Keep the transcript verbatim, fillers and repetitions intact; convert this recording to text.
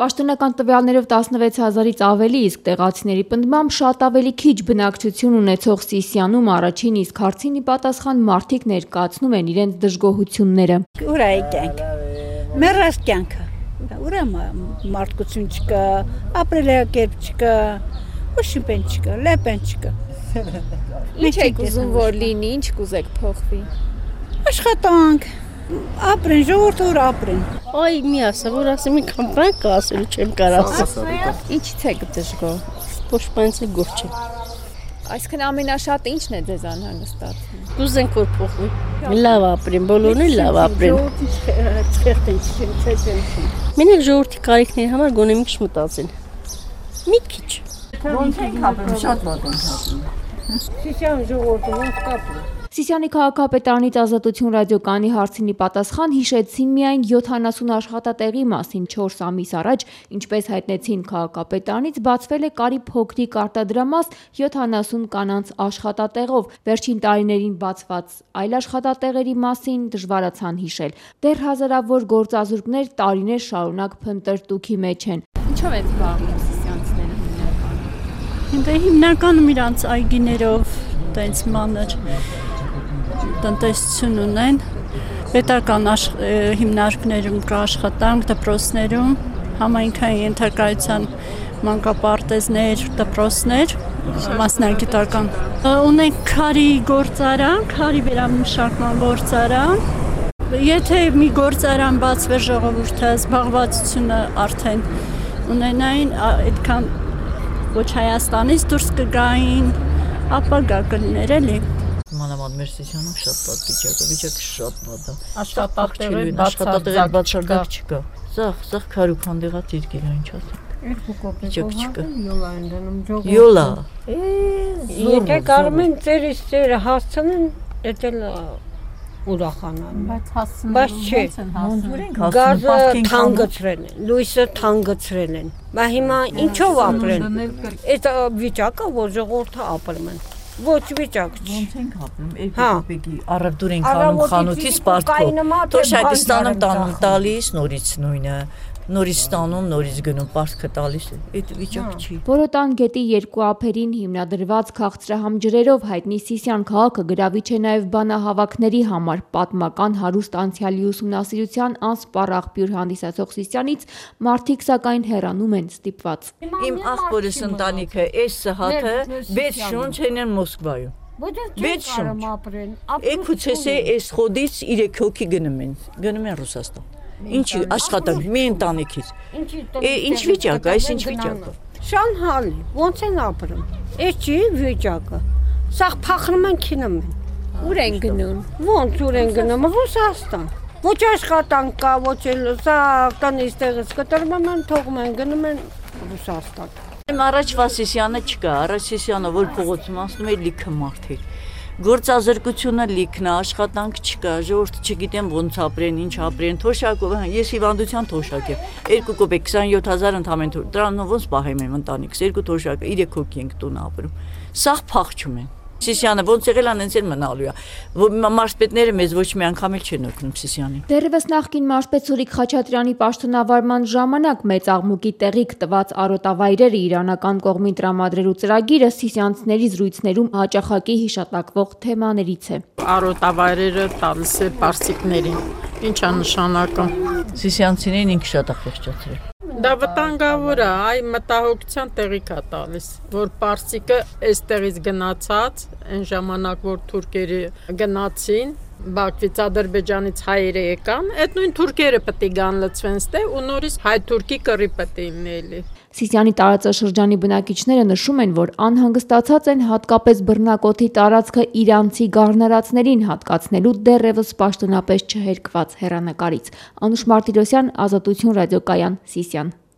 Պաշտոնական տվյալներով տասնվեց հազարից ավելի, իսկ տեղացիների պնդմամբ շատ ավելի քիչ բնակչություն ունեցող Սիսիանում առաջին, իսկ հարցին ի պատասխան մարդիկ ներկայացնում են իրենց դժգոհությունները։ Ուր է կյանք։ Մեռած կյանքը։ Ուր է մարդկություն չկա, ապրելակերպ չկա, ուշիպեն չկա, լեպեն չկա։ Ինչ եք ուզում որ լինի, ինչ կուզեք փոխվի։ Աշխատանք, ապրեն, ժողովուրդը որ ապրեն։ Այ մի ասա, որ ասեմ մի քան բան կա ասելու չեմ կարող ասել։ Ինչից եք դժգոհ։ Ոչ բանից է գոհ չեմ։ Այսինքն ամենաշատը ինչն է ձեզ անհանգստացնում։ Կուզենք որ փոխվի։ Լավ ապրեն, բոլորն էլ լավ ապրեն։ Մենակ ժողովրդի կարիքների համար գոնե մի քիչ մտածեն։ Մի քիչ։ Ոնց ենք ապրում, շատ ոնց ենք ապրում։ Սիսիան ժողովուրդը ոնց կապրում։ Սիսիանի քաղաքապետարանից Ազատություն ռադիոկայանի հարցին ի պատասխան հիշեցին միայն յոթանասուն աշխատատեղի մասին չորս ամիս առաջ, ինչպես հայտնեցին քաղաքապետարանից, բացվել է կարի փոքրիկ արտադրամաս յոթանասուն կանանց աշխատատեղով։ Վերջին տարիներին բացված այլ աշխատատեղերի մասին դժվարացան հիշել։ Դեռ հազարավոր գործազուրկներ տարիներ շարունակ փնտրտուքի մեջ են։ Ինչով են զբաղվում սիսիանցիները հիմնականում։ Դե հիմնականում իրանց այգիներով, տենց մանր տնտեսություն ունեն, պետական հիմնարկներում կա աշխատանք, դպրոցներում, համայնքային ենթակայության մանկապարտեզներ, դպրոցներ, մասնագիտական։ Ունենք քարի գործարան, քարի վերամշակման գործարան։ Եթե մի գործարան բացվեր ժողովուրդը զբաղվածությունը արդեն ունենային, այդքան ոչ Հայաստանից դուրս կգային, ապա գա կլիներ էլի։ Մանավանդ մեր Սիսիանում շատ վատ վիճակը, վիճակը շատ վատ է։ Աշխատատեղեր բացարձակ չկա։ Սաղ, սաղ քարուքանդեղա դիրքեր ինչ ասեմ։ Երկու կոպեկ չկա։ յոլա են դնում ժողովուրդը։ Յոլա։ Եթե կարում են ծերից ծերը հասցնեն, դա ուրախանան։ Բայց հասցնեն։ Բայց չէ։ Գազը թանկացրել են, լույսը թանկացրել են։ Բա հիմա ինչով ապրեն։ Այդ վիճակը որ ժողովուրդը ապրում են։ Ոչ վիճակ չի։ Ոնց ենք ապրում, երկու կոպեկի առավոտուր ենք անում խանութից պարտքով։ Թոշակը ստանում տանում տալիս, նորից նույնը, նորից ստանում, նորից գնում, պարտքը տալիս, այդ վիճակ չի։ Որոտան գետի երկու ափերին հիմնադրված քաղցրահամ ջրերով հայտնի Սիսիան քաղաքը գրավիչ է նաև բանահավաքների համար, պատմական հարուստ անցյալի ուսումնասիրության անսպառ աղբյուր հանդիսացող Սիսիանից մարդիկ սակայն հեռանում են ստիպված։ Իմ աղբորս ընտանիքը այս սհաթը վեց շունչ են Մոսկվայում։ Վեց շունչ։ Էքուցես է այս խոդից երեք հոգի գնում են, գնում են Ռուսաստան։ Ինչի աշխատանք մի ընտանիքից։ Ինչ վիճակ, այս ինչ վիճակը։ Շան հալի, ոնց են ապրում։ Այս չի վիճակը։ Սաղ փախնում են քինում են։ Ուր են գնում։ Ոնց ուր են գնում Ռուսաստան։ Ոչ աշխատանք կա, ոչ էլ սա տնից տեղից կտրվում են, թողում են գնում են Ռուսաստան։ Իմ առաջվա Սիսիանը չկա, առաջ Սիսիանը որ փողոցում անցնում էր լիքը մարդիկ։ Գործազրկությունը լիքն է, աշխատանք չկա, ժողովուրդը չգիտեն ոնց ապրեն, ինչ ապրեն, թոշակով, ես հիվանդության թոշակ եմ, երկու կոպեկ քսանյոթ հազար ընդամենը, դրանով ոնց պահեմ եմ ընտանիքս, երկու թոշակը, երեք հոգի ենք տուն ապրում, սաղ փախչում են։ Սիսիանը ոնց եղել է, այնց էլ մնալու է։ Մարզպետները մեզ ոչ մի անգամ էլ չեն օգնում Սիսիանին։ Դեռևս նախկին մարզպետ Սուրիկ Խաչատրյանի պաշտոնավարման ժամանակ մեծ աղմուկի տեղիք տված արոտավայրերը իրանական կողմին տրամադրելու ծրագիրը սիսիանցիների զրույցներում հաճախակի հիշատակվող թեմաներից է։ Արոտավայրերը տալիս է պարսիկներին։ Ինչ է նշանակում։ Սիսիանցիներին ինքը շատ է խեղճացրել։ Դա վտանգավոր է, այ մտահոգության տեղիք է տալիս, որ պարսիկը այստեղից գնացած, այն ժամանակ որ թուրքերը գնացին, Բաքվից Ադրբեջանից հայերը եկան, այդ նույն թուրքերը պետք է գան լցվեն ստե ու նորից հայ-թուրքի կռի պետք է լինի։ Սիսիանի տարածաշրջանի բնակիչները նշում են, որ անհանգստացած են հատկապես բռնակոթի տարածքը իրանցի գառնարածներին հատկացնելու դեռևս պաշտոնապես չհերկված հեռանկարից։ Անուշ Մարտիրոսյան, Ազատություն ռադիոկայան, Սիսիան։